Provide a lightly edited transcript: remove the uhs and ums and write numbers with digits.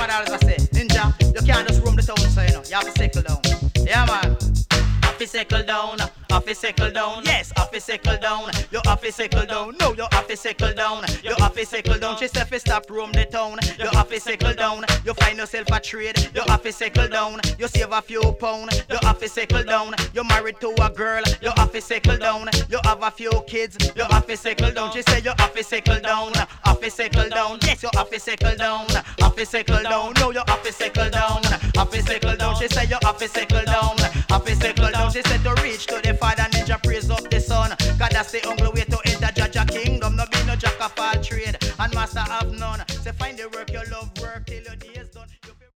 what I was say, Ninja, you can't just roam the town, so you know, you have to settle down. Yeah, man. Have to settle down, have to settle down. Yes, have to settle down. You have to settle down. No, you have to settle down. You have to settle down. She said, stop roam the town. You have to settle down. You find yourself a trade. You have to settle down. You save a few pounds. You have to settle down. You married to a girl. You have to settle down. You have a few kids. You have to settle down. She said, you have to settle down. Have to settle down. Yes, you have to settle down. Have to settle down. No, you have to settle down. Have to settle down. She said, you have to settle down. Have to settle down. She said to reach to the Father, Ninja praise up the Son. God, that's the only way to enter Jaja kingdom. No be no jack of all trade and master of none. Say find the work you love, work till you